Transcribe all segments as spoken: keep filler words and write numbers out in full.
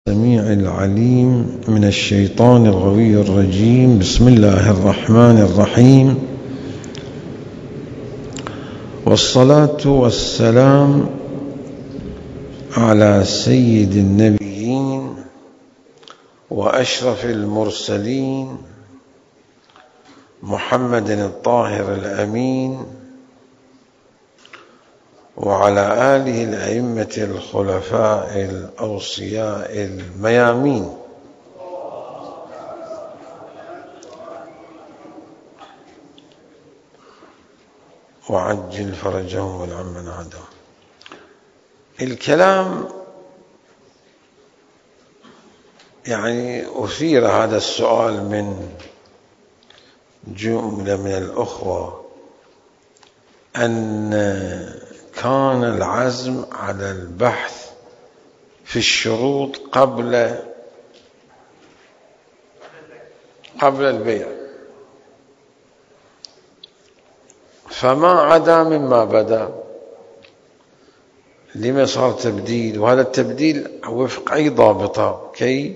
السميع العليم من الشيطان الغوي الرجيم. بسم الله الرحمن الرحيم، والصلاة والسلام على سيد النبيين وأشرف المرسلين محمد الطاهر الأمين، وعلى آله الأئمة الخلفاء الأوصياء الميامين. وعجل فرجهم والعمن عدهم. الكلام يعني أثير هذا السؤال من جملة من الأخوة، أن كان العزم على البحث في الشروط قبل قبل البيع، فما عدا مما بدا لما صار تبديل، وهذا التبديل وفق أي ضابطة كي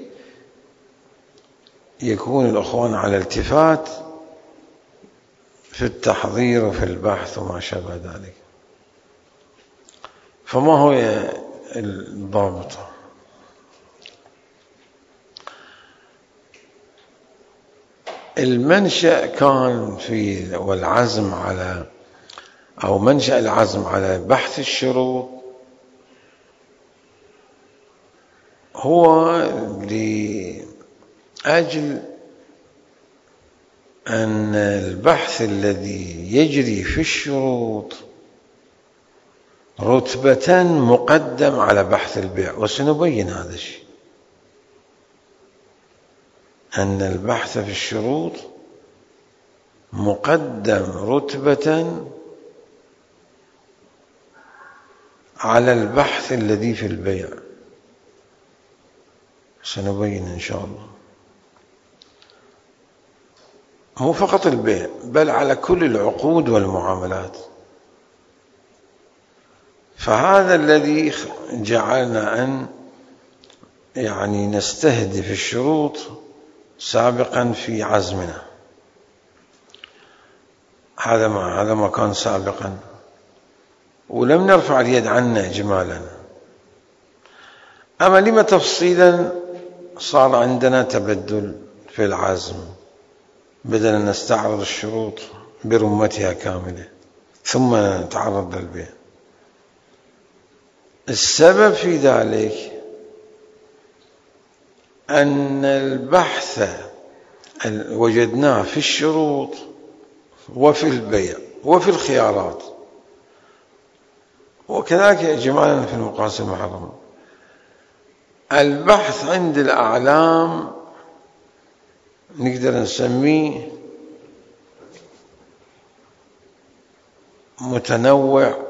يكون الأخوان على التفات في التحضير وفي البحث وما شابه ذلك. فما هو الضابطة؟ المنشأ كان في والعزم على أو منشأ العزم على بحث الشروط هو لأجل أن البحث الذي يجري في الشروط رتبة مقدم على بحث البيع، وسنبين هذا الشيء، أن البحث في الشروط مقدم رتبة على البحث الذي في البيع، سنبين إن شاء الله. مو فقط البيع بل على كل العقود والمعاملات. فهذا الذي جعلنا أن يعني نستهدف الشروط سابقا في عزمنا، هذا ما هذا ما كان سابقا، ولم نرفع اليد عنه إجمالا. أما لما تفصيلا صار عندنا تبدل في العزم، بدل أن نستعرض الشروط برمتها كاملة ثم نتعرض للبيع. السبب في ذلك أن البحث وجدناه في الشروط وفي البيع وفي الخيارات، وكذلك إجمالا في المقاصد المحرمة. البحث عند الأعلام نقدر نسميه متنوع،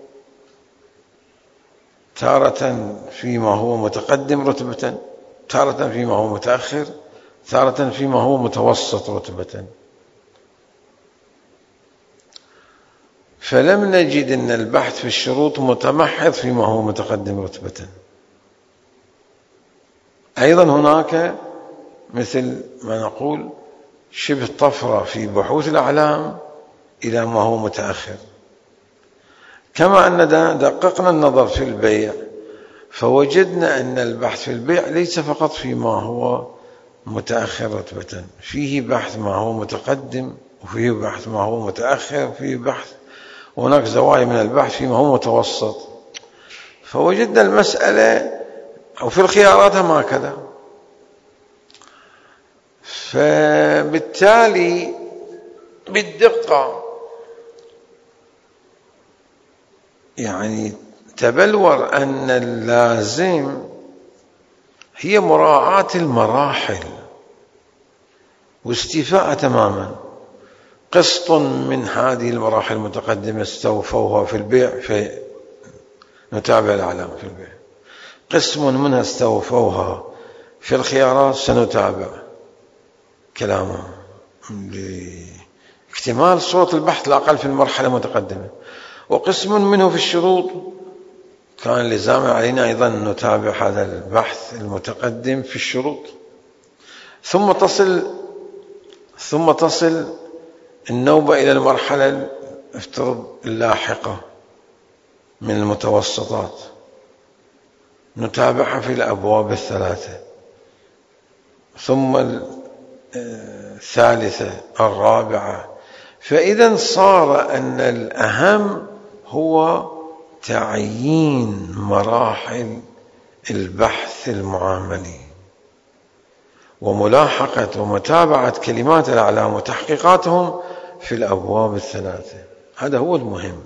تارة فيما هو متقدم رتبة، تارة فيما هو متأخر، تارة فيما هو متوسط رتبة. فلم نجد أن البحث في الشروط متمحض فيما هو متقدم رتبة. أيضا هناك مثل ما نقول شبه طفرة في بحوث الأعلام إلى ما هو متأخر. كما أن دققنا النظر في البيع فوجدنا أن البحث في البيع ليس فقط فيما هو متأخر رتبة، فيه بحث ما هو متقدم، وفيه بحث ما هو متأخر، وفيه بحث وهناك زوايا من البحث فيما هو متوسط. فوجدنا المسألة أو في الخيارات هم هكذا. فبالتالي بالدقة يعني تبلور أن اللازم هي مراعاة المراحل واستيفاء تماما. قسط من هذه المراحل المتقدمة استوفوها في البيع فنتابع الأعلام في البيع، قسم منها استوفوها في الخيارات سنتابع كلامهم لاكتمال صورة البحث الأقل في المرحلة المتقدمة، وقسم منه في الشروط كان لزاما علينا أيضا أن نتابع هذا البحث المتقدم في الشروط. ثم تصل ثم تصل النوبة إلى المرحلة افترض اللاحقة من المتوسطات، نتابعها في الأبواب الثلاثة، ثم الثالثة، الرابعة. فإذا صار أن الأهم هو تعيين مراحل البحث المعاملي وملاحقة ومتابعة كلمات الأعلام وتحقيقاتهم في الأبواب الثلاثة. هذا هو المهم.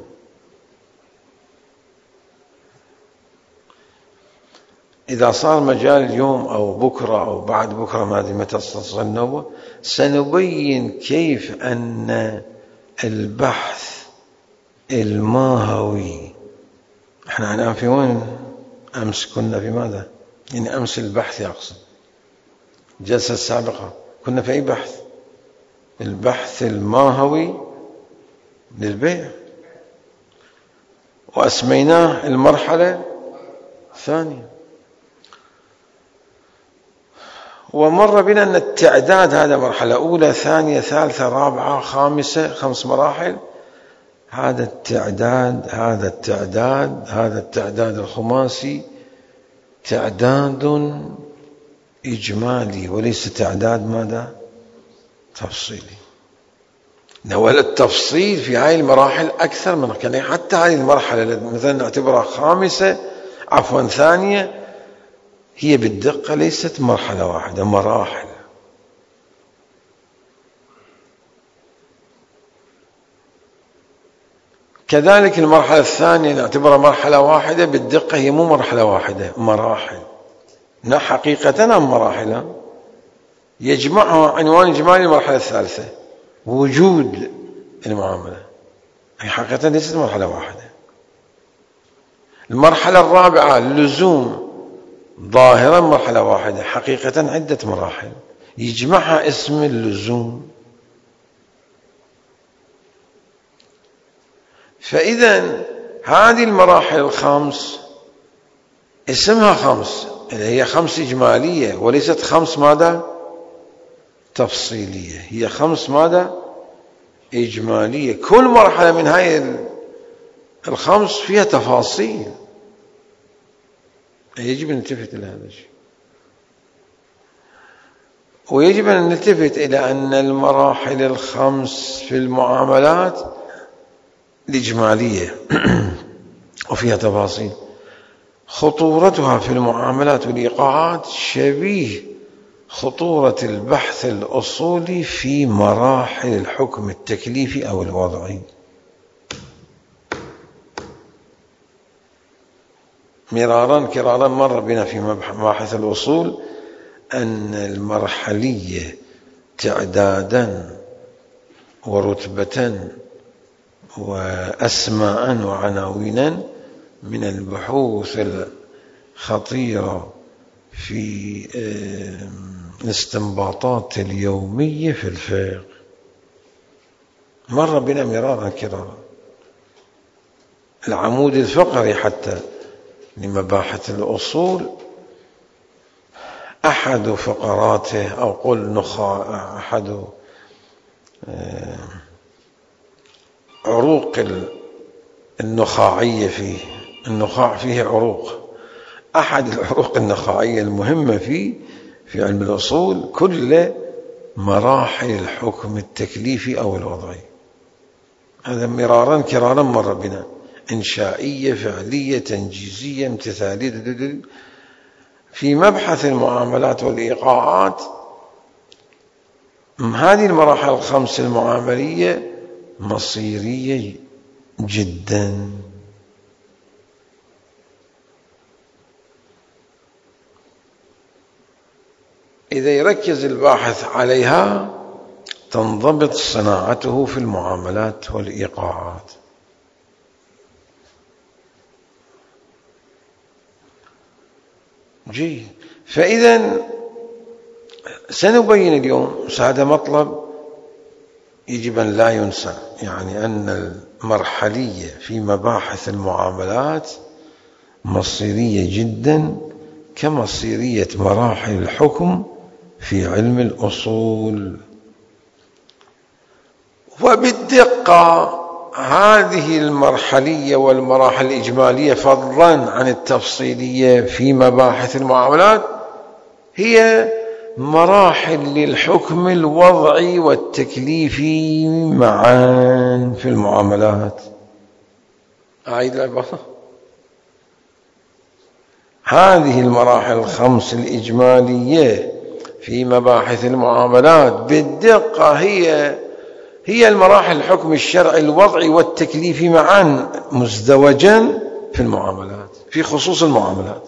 إذا صار مجال اليوم أو بكرة أو بعد بكرة، ما أدري متى تصل النوبة، سنبين كيف أن البحث الماهوي، احنا الآن في وين؟ أمس كنا في ماذا؟ يعني أمس البحث يقصد الجلسة السابقة كنا في أي بحث؟ البحث الماهوي للبيع، وأسميناه المرحلة الثانية. ومر بنا أن التعداد هذا مرحلة أولى ثانية ثالثة رابعة خامسة، خمس مراحل. هذا التعداد هذا التعداد هذا التعداد الخماسي تعداد إجمالي وليس تعداد ماذا؟ تفصيلي. ولا التفصيل في هذه المراحل أكثر من كان، حتى هذه المرحلة مثلا نعتبرها خامسة عفوا ثانية، هي بالدقة ليست مرحلة واحدة، مراحل. كذلك المرحلة الثانية نعتبرها مرحلة واحدة، بالدقة هي مو مرحلة واحدة، مراحل. لا حقيقة أم مراحل، يجمعها عنوان إجمالي المرحلة الثالثة، وجود المعاملة، هي حقيقة ليست مرحلة واحدة. المرحلة الرابعة اللزوم، ظاهرا مرحلة واحدة، حقيقة عدة مراحل، يجمعها اسم اللزوم. فإذا هذه المراحل الخمس اسمها خمس، هي خمس إجمالية وليست خمس ماذا؟ تفصيلية. هي خمس ماذا؟ إجمالية. كل مرحلة من هاي الخمس فيها تفاصيل، يجب أن نلتفت إلى هذا الشيء. ويجب أن نلتفت إلى أن المراحل الخمس في المعاملات الإجمالية وفيها تفاصيل، خطورتها في المعاملات والإيقاعات شبيه خطورة البحث الأصولي في مراحل الحكم التكليفي أو الوضعي. مرارا كرارا مر بنا في مباحث الأصول أن المرحلية تعدادا ورتبة وأسماء وعناوينا من البحوث الخطيرة في الاستنباطات اليومية في الفقه. مر بنا مرارا كرارا. العمود الفقري حتى لمباحث الأصول أحد فقراته أو قل نخاع أحد عروق النخاعية فيه، النخاع فيه عروق، أحد العروق النخاعية المهمة فيه في علم الأصول كل مراحل الحكم التكليفي أو الوضعي. هذا مرارا كرارا مر بنا، إنشائية، فعلية، تنجيزية، امتثالية. في مبحث المعاملات والإيقاعات هذه المراحل الخمس المعاملية مصيرية جدا. إذا يركز الباحث عليها تنضبط صناعته في المعاملات والإيقاعات. جيد. فإذا سنبين اليوم، هذا مطلب يجب أن لا ينسى، يعني أن المرحلية في مباحث المعاملات مصيرية جدا كمصيرية مراحل الحكم في علم الأصول. وبالدقة هذه المرحلية والمراحل الإجمالية فضلا عن التفصيلية في مباحث المعاملات هي مراحل للحكم الوضعي والتكليفي معا في المعاملات. أعيد العبارة: هذه المراحل الخمس الإجمالية في مباحث المعاملات بالدقة هي هي المراحل الحكم الشرعي الوضعي والتكليفي معا مزدوجا في المعاملات، في خصوص المعاملات.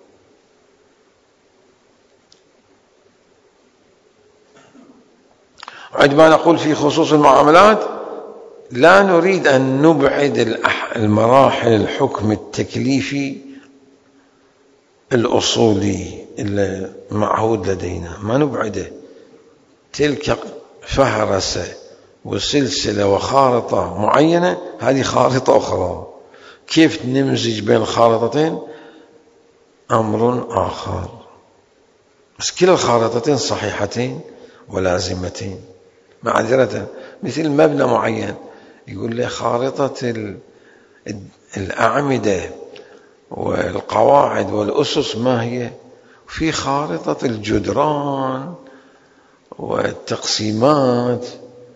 عندما نقول في خصوص المعاملات لا نريد أن نبعد المراحل الحكم التكليفي الأصولي المعهود لدينا، ما نبعده. تلك فهرسة وسلسلة وخارطة معينة، هذه خارطة أخرى. كيف نمزج بين الخارطتين أمر آخر، بس كلا الخارطتين صحيحتين ولازمتين. معذرة، مثل مبنى معين يقول لي خارطة الأعمدة والقواعد والأسس ما هي، في خارطة الجدران والتقسيمات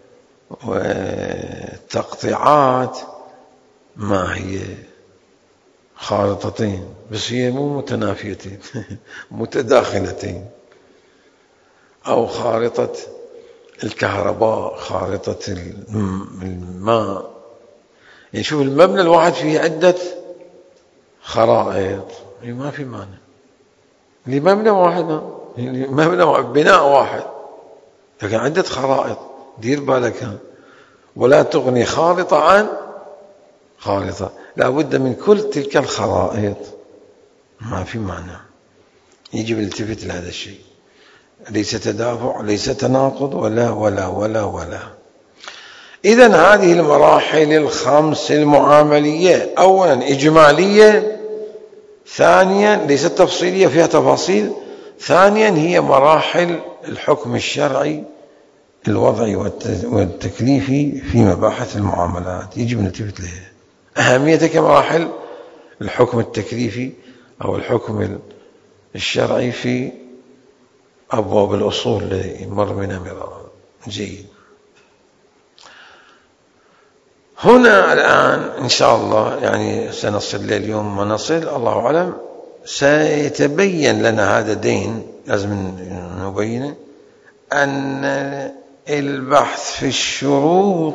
والتقطيعات ما هي، خارطتين بس هي مو متنافيتين متداخلتين. أو خارطة الكهرباء، خارطة الماء. يعني شوف المبنى الواحد فيه عدة خرائط، ما في معنى لمبنى واحد، مبنى واحد، بناء واحد، لكن عدة خرائط. دير بالك، ولا تغني خارطة عن خارطة، لا بد من كل تلك الخرائط، ما في معنى. يجب الالتفت لهذا الشيء، ليس تدافع، ليس تناقض، ولا ولا ولا ولا. إذن هذه المراحل الخمس المعاملية أولا إجمالية، ثانيا ليست تفصيلية فيها تفاصيل، ثانيا هي مراحل الحكم الشرعي الوضعي والتكليفي في مباحث المعاملات، يجب نلتفت لها. أهميتها كمراحل الحكم التكليفي أو الحكم الشرعي في أبواب الأصول الذي مر بنا مرارا. جيد. هنا الآن إن شاء الله يعني سنصل اليوم ما نصل، الله أعلم، سيتبين لنا هذا دين لازم نبينه، أن البحث في الشروط،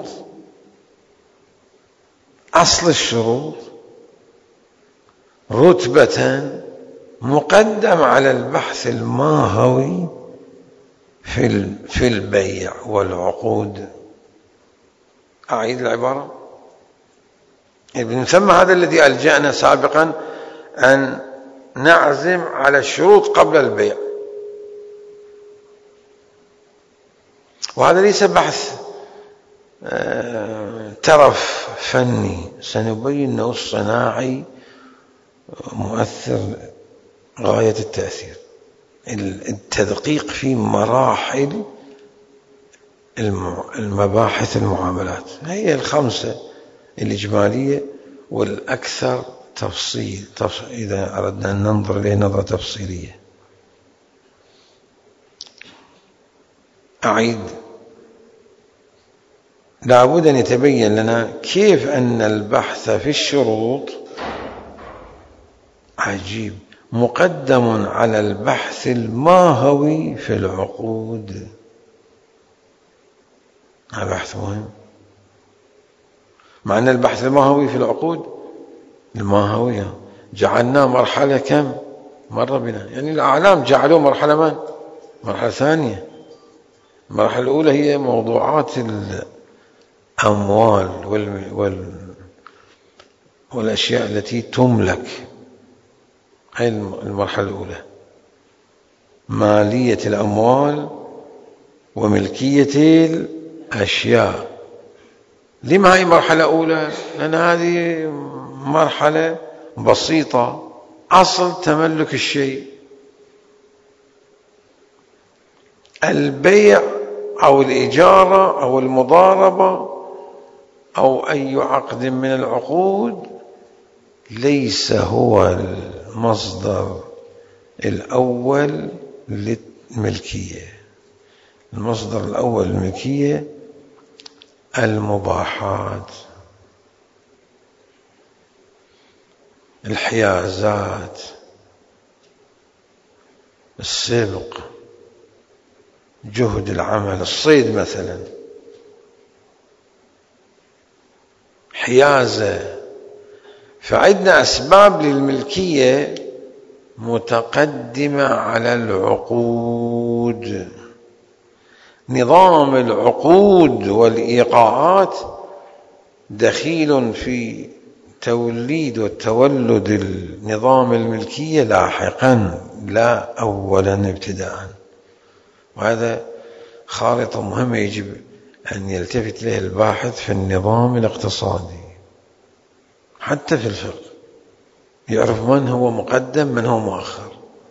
أصل الشروط رتبة مقدم على البحث الماهوي في في البيع والعقود. أعيد العبارة: من ثم هذا الذي ألجأنا سابقا أن نعزم على الشروط قبل البيع، وهذا ليس بحث ترف فني، سنبين أنه الصناعي مؤثر غاية التأثير. التدقيق في مراحل المباحث المعاملات هي الخمسة الإجمالية والأكثر تفصيل إذا أردنا أن ننظر إليه نظرة تفصيلية. أعيد: لابد أن يتبين لنا كيف أن البحث في الشروط عجيب مقدم على البحث الماهوي في العقود. هذا بحث مهم، مع أن البحث الماهوي في العقود الماهوية جعلناه مرحلة كم مرة بنا، يعني الأعلام جعلوه مرحلة من؟ مرحلة ثانية. المرحلة الأولى هي موضوعات الأموال وال... وال... والأشياء التي تملك، هي المرحلة الأولى، مالية الأموال وملكية الأشياء. لما هي مرحلة أولى؟ لأن هذه مرحلة بسيطة أصل تملك الشيء. البيع أو الإجارة أو المضاربة أو أي عقد من العقود ليس هو المصدر الأول للملكية. المصدر الأول للملكية المباحات، الحيازات، السبق، جهد العمل، الصيد مثلا حيازة. فعندنا أسباب للملكية متقدمة على العقود. نظام العقود والإيقاعات دخيل في توليد وتولد النظام الملكية لاحقا لا أولا ابتداء. وهذا خارطة مهمة يجب أن يلتفت إليها الباحث في النظام الاقتصادي حتى في الفقه، يعرف من هو مقدم من هو مؤخر.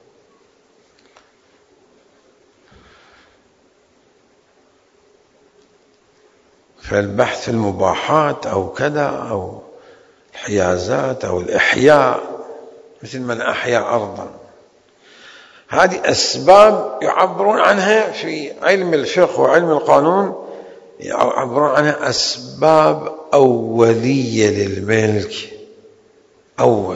فالبحث في المباحات أو كذا أو الحيازات أو الإحياء، مثل من أحيا أرضا، هذه أسباب يعبرون عنها في علم الفقه وعلم القانون، يعبرون عنها أسباب أولية للملك. أول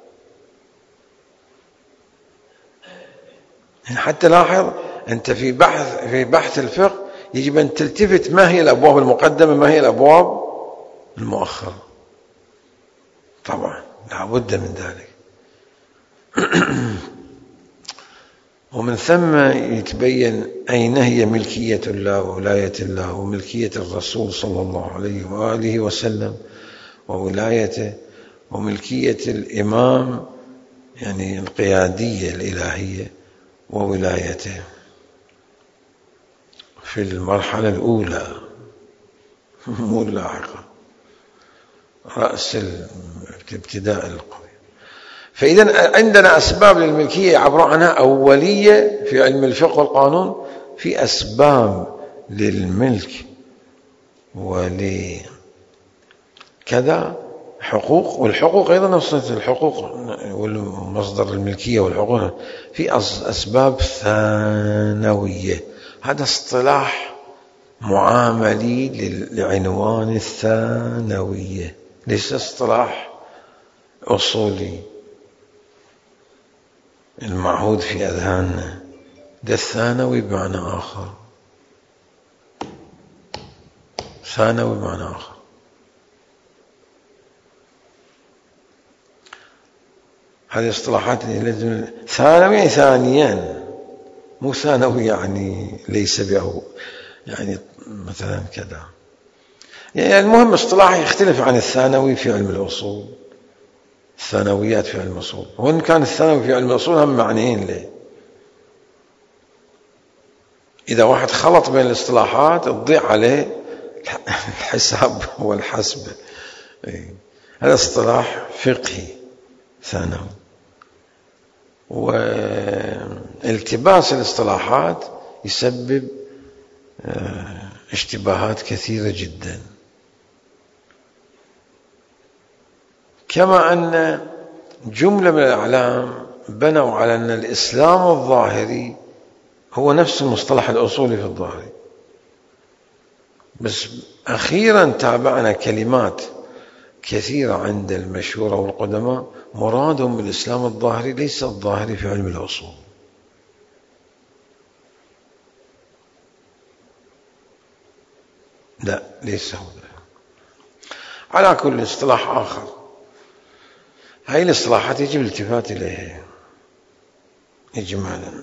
حتى لاحظ أنت في بحث في بحث الفقه يجب أن تلتفت ما هي الأبواب المقدمة ما هي الأبواب المؤخرة. طبعا لا بد من ذلك. ومن ثم يتبين أين هي ملكية الله وولاية الله وملكية الرسول صلى الله عليه وآله وسلم وولايته وملكية الإمام يعني القيادية الإلهية وولايته في المرحلة الأولى مو اللاحقة، رأس ابتداء القضية. فإذا عندنا أسباب للملكية يعبرون عنها أولية في علم الفقه والقانون، في أسباب للملك ولكذا حقوق، والحقوق أيضا نفس الحقوق والمصدر الملكية والحقوق في أسباب ثانوية. هذا اصطلاح معاملي لعنوان الثانوية، ليس اصطلاح أصولي المعهود في أذهاننا. ده الثانوي بمعنى آخر، ثانوي بمعنى آخر. هذه اصطلاحات لازم. ثانوي ثانيا، مو ثانوي يعني ليس به يعني مثلا كذا. يعني المهم اصطلاح يختلف عن الثانوي في علم الأصول، الثانويات في علم الأصول. وإن كان الثانوي في علم الأصول هم معنيين له. إذا واحد خلط بين الاصطلاحات تضيع عليه الحساب والحسبة. هذا اصطلاح فقهي ثانوي. والتباس الاصطلاحات يسبب اشتباهات كثيرة جدا. كما أن جملة من الأعلام بنوا على أن الإسلام الظاهري هو نفس المصطلح الأصولي في الظاهري، بس أخيرا تابعنا كلمات كثيرة عند المشهورة والقدماء مرادهم بالإسلام الظاهري ليس الظاهري في علم الأصول. لا ليس هو ده. على كل اصطلاح آخر، هاي الاصطلاحات يجب الالتفات إليها إجمالا.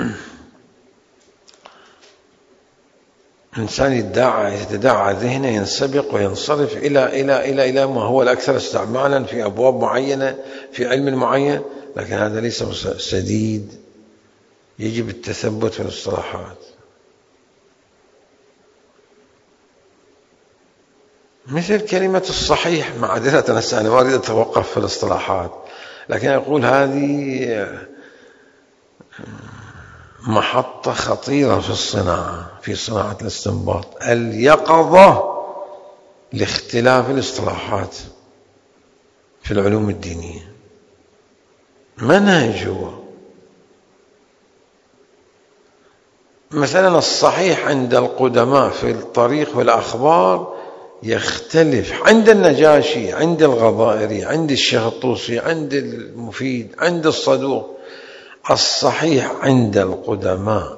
الإنسان يدعى يتداعى ذهنه ينسبق وينصرف إلى إلى إلى إلى ما هو الأكثر استعمالا في أبواب معينة في علم معين، لكن هذا ليس سديد. يجب التثبت في الاصطلاحات. مثل كلمة الصحيح. معذرة هسه أنا ما أريد أتوقف في الاصطلاحات، لكن أقول هذه محطة خطيرة في الصناعة، في صناعة الاستنباط، اليقظة لاختلاف الاصطلاحات في العلوم الدينية. منهج هو مثلا الصحيح عند القدماء في الطريق والأخبار يختلف عند النجاشي، عند الغضائري، عند الشيخ الطوسي، عند المفيد، عند الصدوق. الصحيح عند القدماء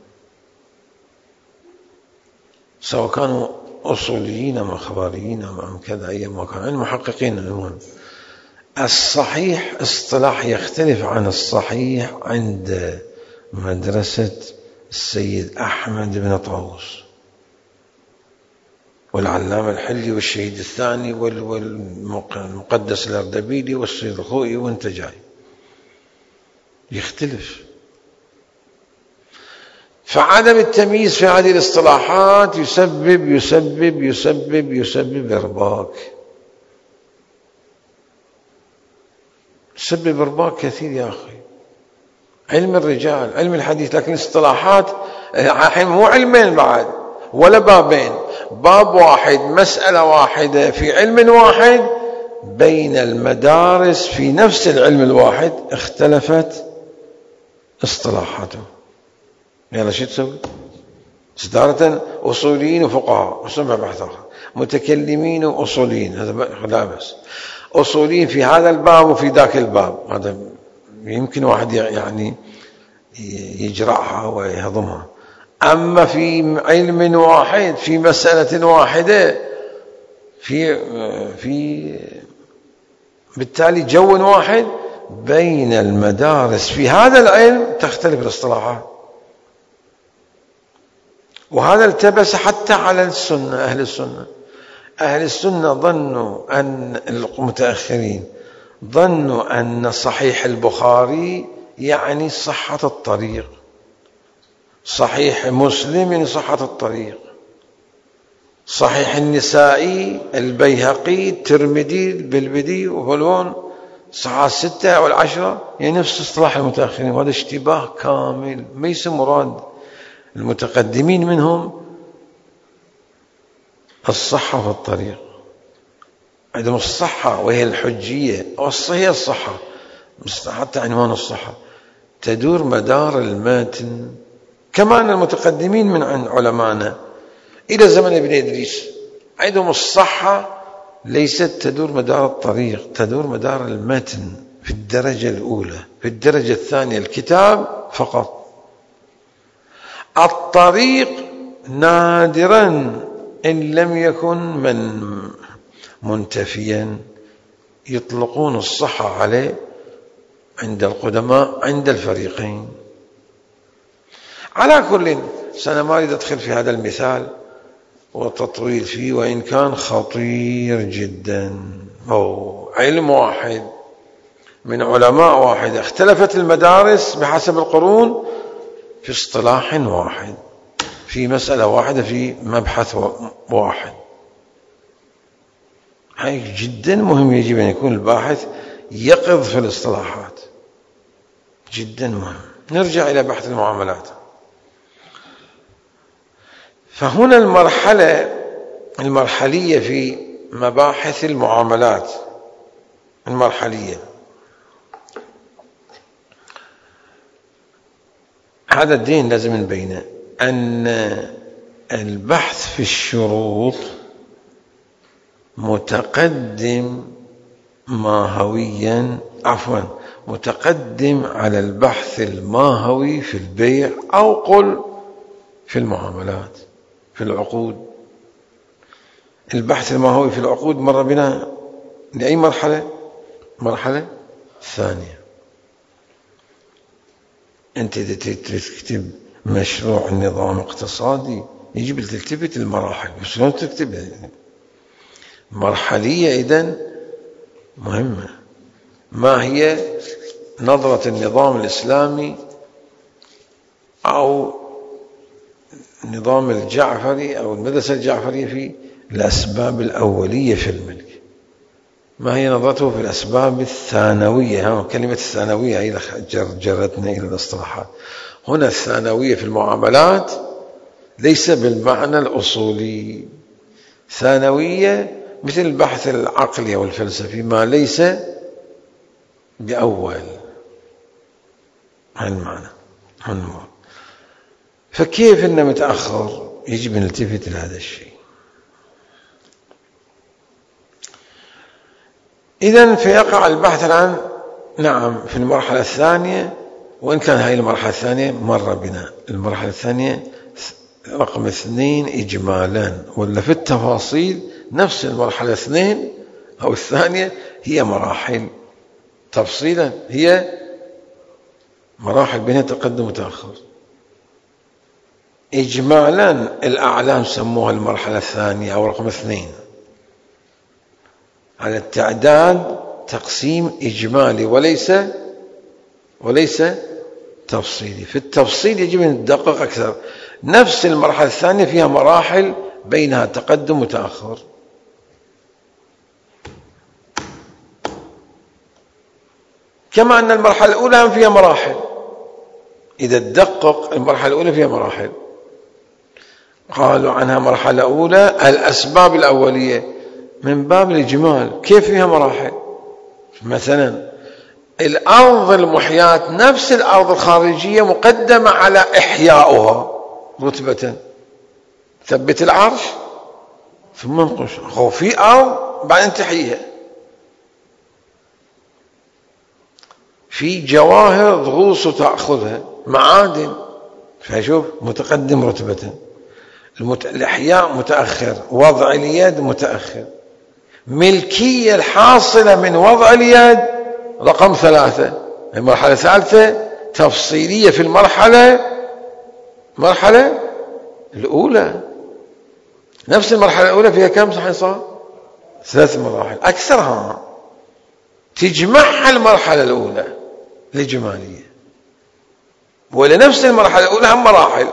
سواء كانوا أصوليين أم أخباريين أم كذا أي ما كانوا المحققين، المهم الصحيح اصطلاح يختلف عن الصحيح عند مدرسة السيد أحمد بن طاووس والعلامة الحلي والشهيد الثاني والمقدس الأردبيلي والسيد الخوئي وانت جاي، يختلف. فعدم التمييز في هذه الاصطلاحات يسبب يسبب يسبب يسبب إرباك، يسبب إرباك كثير يا أخي. علم الرجال، علم الحديث، لكن الاصطلاحات الحين مو علمين بعد ولا بابين، باب واحد، مسألة واحدة في علم واحد، بين المدارس في نفس العلم الواحد اختلفت اصطلاحاته. يلا شو تسوي؟ صدارة أصوليين وفقهاء وسمع بحث آخر، متكلمين وأصوليين، هذا لا بس أصوليين في هذا الباب وفي ذاك الباب، هذا يمكن واحد يعني يجرعها ويهضمها. أما في علم واحد في مسألة واحدة في في بالتالي جو واحد، بين المدارس في هذا العلم تختلف الاصطلاحات. وهذا التبس حتى على السنة. أهل السنة أهل السنة ظنوا أن المتأخرين ظنوا أن صحيح البخاري يعني صحة الطريق، صحيح مسلم يعني صحة الطريق، صحيح النسائي البيهقي الترمذي البلبدي وفلون صحاح الستة أو العشرة يعني نفس اصطلاح المتأخرين. وهذا اشتباه كامل، ليس مراد المتقدمين منهم الصحة في الطريق، عندهم الصحة وهي الحجية أو هي الصحة، حتى عنوان الصحة تدور مدار المتن. كمان المتقدمين من عن علمانا إلى زمن ابن إدريس عندهم الصحة ليست تدور مدار الطريق، تدور مدار المتن في الدرجة الأولى، في الدرجة الثانية الكتاب فقط. الطريق نادرا إن لم يكن من منتفيا يطلقون الصحة عليه عند القدماء عند الفريقين. على كل سنة ما أريد أدخل في هذا المثال وتطويل فيه، وإن كان خطير جدا. أو علم واحد من علماء واحد اختلفت المدارس بحسب القرون في اصطلاح واحد، في مسألة واحدة، في مبحث واحد. هاي جدا مهم، يجب أن يكون الباحث يقظ في الاصطلاحات، جدا مهم. نرجع إلى بحث المعاملات. فهنا المرحلة المرحلية في مباحث المعاملات المرحلية، هذا الدين لازم نبينه، أن البحث في الشروط متقدم ماهويا عفوا متقدم على البحث الماهوي في البيع، أو قل في المعاملات في العقود. البحث الماهوي في العقود مر بنا لأي مرحلة؟ مرحلة ثانية. أنت إذا تكتب مشروع نظام اقتصادي يجب تلتفت المراحل، بس شلون تكتبها؟ مرحلية إذن مهمة. ما هي نظرة النظام الإسلامي أو النظام الجعفري أو المدرسة الجعفرية في الأسباب الأولية في الملك. ما هي نظرته في الأسباب الثانوية؟ كلمة الثانوية هي جرتنا إلى الاصطلاحات. هنا الثانوية في المعاملات ليس بالمعنى الأصولي. ثانوية مثل البحث العقلي والفلسفي، ما ليس بأول. هذا المعنى. فكيف إنه متأخر؟ يجب أن نلتفت إلى هذا الشيء. إذن فيقع البحث الآن نعم في المرحلة الثانية، وإن كان هذه المرحلة الثانية مر بنا. المرحلة الثانية رقم اثنين إجمالا، ولا في التفاصيل نفس المرحلة اثنين أو الثانية هي مراحل، تفصيلا هي مراحل بينها تقدم وتأخر. إجمالا الأعلام سموها المرحلة الثانية أو رقم اثنين، على التعداد تقسيم إجمالي وليس وليس تفصيلي. في التفصيل يجب أن ندقق أكثر. نفس المرحلة الثانية فيها مراحل بينها تقدم وتأخر. كما أن المرحلة الأولى فيها مراحل. إذا تدقق المرحلة الأولى فيها مراحل، قالوا عنها مرحلة أولى الأسباب الأولية من باب الإجمال. كيف فيها مراحل؟ مثلا الأرض المحياة نفس الأرض الخارجية مقدمة على إحياؤها رتبة، ثبت العرش ثم انقش. هو في أرض بعدين تحييها، في جواهر ضغوص تأخذها، معادن، فشوف متقدم رتبة. المت... الإحياء متأخر، وضع اليد متأخر، ملكية الحاصلة من وضع اليد رقم ثلاثة. المرحلة الثالثة تفصيلية في المرحلة مرحلة الأولى. نفس المرحلة الأولى فيها كم صحيح صار؟ ثلاث مراحل أكثرها تجمعها المرحلة الأولى الإجمالية، ولنفس المرحلة الأولى هم مراحل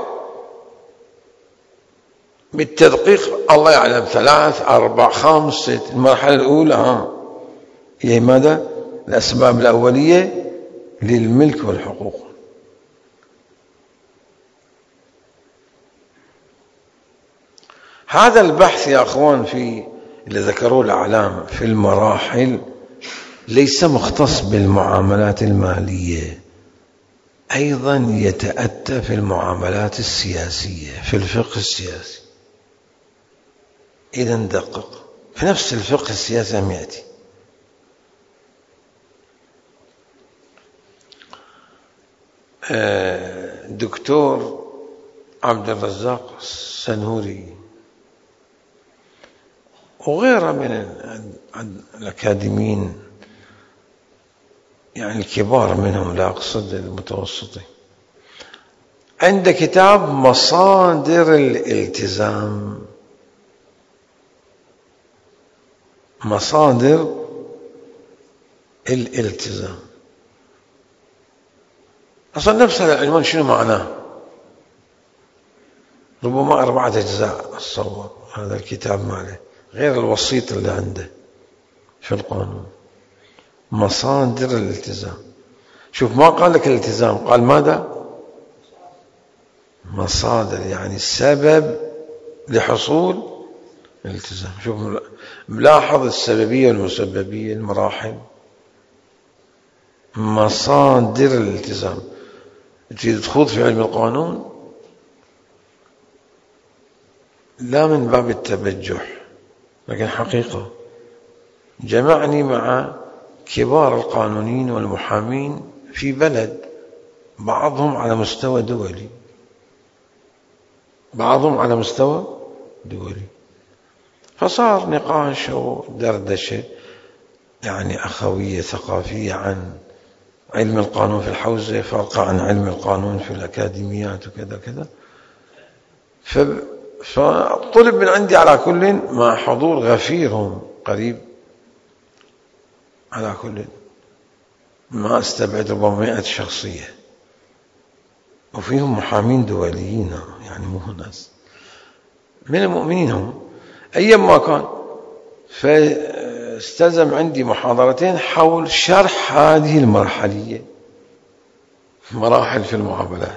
بالتدقيق الله يعلم، ثلاث أربع خمس ست. المرحلة الأولى ها هي ماذا؟ الأسباب الأولية للملك والحقوق. هذا البحث يا أخوان في اللي ذكروه الأعلام في المراحل ليس مختص بالمعاملات المالية، أيضا يتأتى في المعاملات السياسية، في الفقه السياسي. إذا ندقق في نفس الفقه السياسي هم يأتي. دكتور عبد الرزاق السنهوري وغيره من الأكاديميين، يعني الكبار منهم لا أقصد المتوسطين، عند كتاب مصادر الالتزام. مصادر الالتزام أصلا نفس هذا العنوان شنو معناه؟ ربما أربعة أجزاء الصور هذا الكتاب ماله، غير الوسيط اللي عنده في القانون. مصادر الالتزام. شوف ما قال لك الالتزام، قال ماذا؟ مصادر، يعني السبب لحصول الالتزام. شوف ملاحظ السببية والمسببية، المراحل. مصادر الالتزام. تريد تخوض في علم القانون لا من باب التبجح، لكن حقيقة جمعني مع كبار القانونيين والمحامين في بلد، بعضهم على مستوى دولي، بعضهم على مستوى دولي. فصار نقاش ودردشة يعني أخوية ثقافية عن علم القانون في الحوزة، فرق عن علم القانون في الأكاديميات وكذا كذا. فطلب من عندي على كل مع حضور غفيرهم قريب، على كل ما استبعد ربما مئة شخصية، وفيهم محامين دوليين، يعني مو ناس من المؤمنين هم. أيما كان. فاستلزم عندي محاضرتين حول شرح هذه المرحلية، مراحل في المعاملات.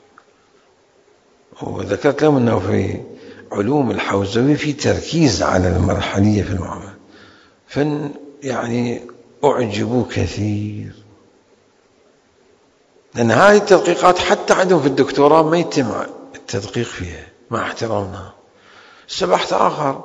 وذكرت لهم أنه في علوم الحوزوي في تركيز على المرحلية في المعاملات، فن يعني أعجبوا كثير، لأن هذه التدقيقات حتى عندهم في الدكتوراه ما يتم التدقيق فيها مع احترامنا. بحث آخر،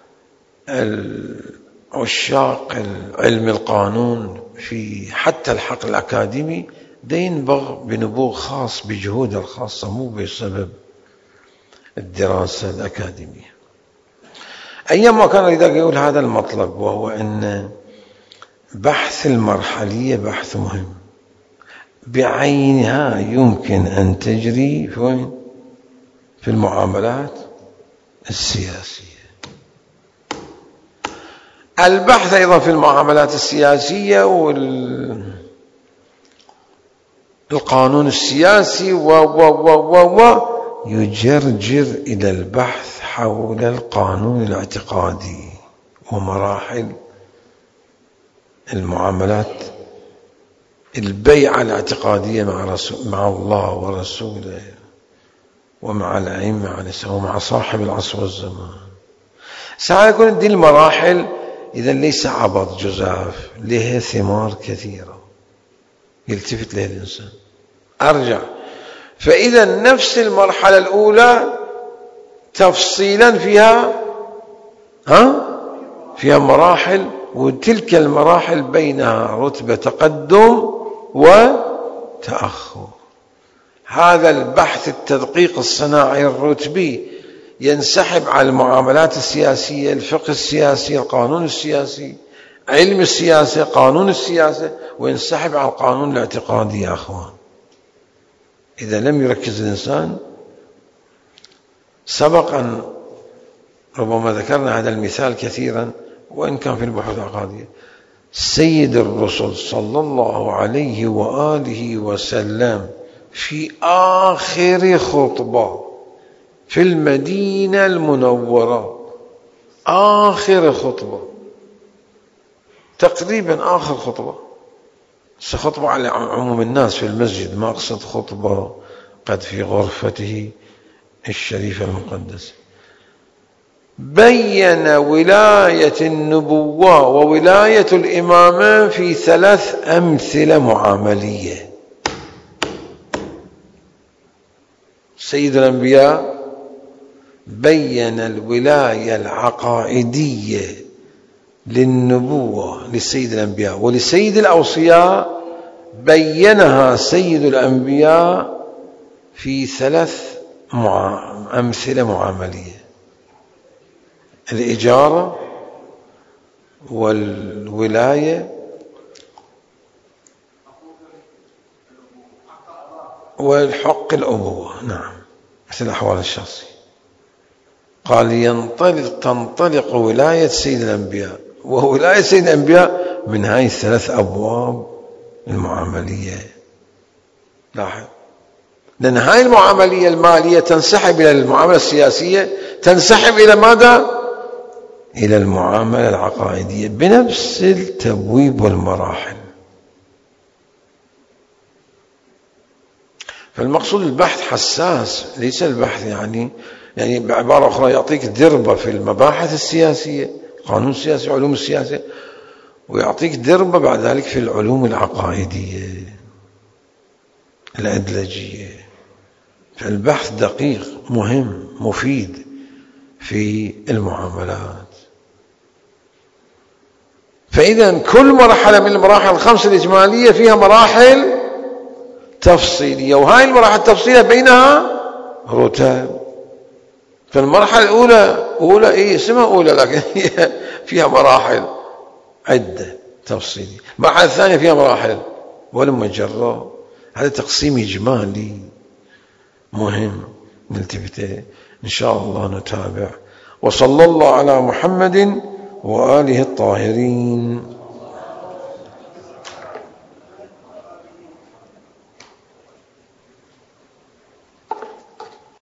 عشاق علم القانون في حتى الحقل الأكاديمي ده ينبغ بنبوغ خاص بجهود الخاصة، مو بسبب الدراسة الأكاديمية. أيما كان إذا يقول هذا المطلب، وهو أن بحث المرحلية بحث مهم بعينها يمكن أن تجري في في المعاملات السياسية. البحث أيضا في المعاملات السياسية والقانون السياسي و و و و يجرجر إلى البحث حول القانون الاعتقادي ومراحل المعاملات، البيعة الاعتقادية مع رسول مع الله ورسوله ومع الأئمة ومع صاحب العصر والزمان. سيكون دي المراحل إذا ليس عبط جزاف، لها ثمار كثيرة يلتفت لها الإنسان. أرجع، فإذا نفس المرحلة الأولى تفصيلا فيها ها فيها مراحل، وتلك المراحل بينها رتبة تقدم وتأخر. هذا البحث التدقيق الصناعي الرتبي ينسحب على المعاملات السياسية، الفقه السياسي، القانون السياسي، علم السياسة، قانون السياسة، وينسحب على القانون الاعتقادي. يا أخوان، إذا لم يركز الإنسان، سبق أن ربما ذكرنا هذا المثال كثيرا وإن كان في البحوث العقادية. سيد الرسل صلى الله عليه وآله وسلم في آخر خطبة في المدينة المنورة، آخر خطبة تقريبا آخر خطبة، سخطبة على عموم الناس في المسجد، ما أقصد خطبة قد في غرفته الشريفة المقدسة. بين ولاية النبوة وولاية الإمامة في ثلاث أمثلة معاملية. سيد الأنبياء بين الولاية العقائدية للنبوة لسيد الأنبياء، ولسيد الأوصياء بينها سيد الأنبياء في ثلاث أمثلة معاملية: الإجارة والولاية والحق الأبوة. نعم، مثل الأحوال الشخصية. قال ينطلق تنطلق ولاية سيد الأنبياء، وولاية سيد الأنبياء من هاي الثلاث أبواب المعاملية. لاحظ، لأن هاي المعاملية المالية تنسحب إلى المعاملة السياسية، تنسحب إلى ماذا؟ إلى المعاملة العقائدية بنفس التبويب والمراحل. فالمقصود البحث حساس، ليس البحث يعني يعني بعبارة أخرى يعطيك دربة في المباحث السياسية، قانون السياسي، علوم السياسة، ويعطيك دربة بعد ذلك في العلوم العقائدية الأدلجية. فالبحث دقيق، مهم، مفيد في المعاملات. فإذا كل مرحلة من المراحل الخمس الإجمالية فيها مراحل تفصيلية، وهاي المراحل التفصيلية بينها رتب. فالمرحلة الأولى أولى إيه اسمها أولى، لكن هي فيها مراحل عدة تفصيلية. المرحلة الثانية فيها مراحل والمجرة. هذا تقسيم إجمالي مهم نلتفته. إن شاء الله نتابع. وصلى الله على محمد وآله الطاهرين.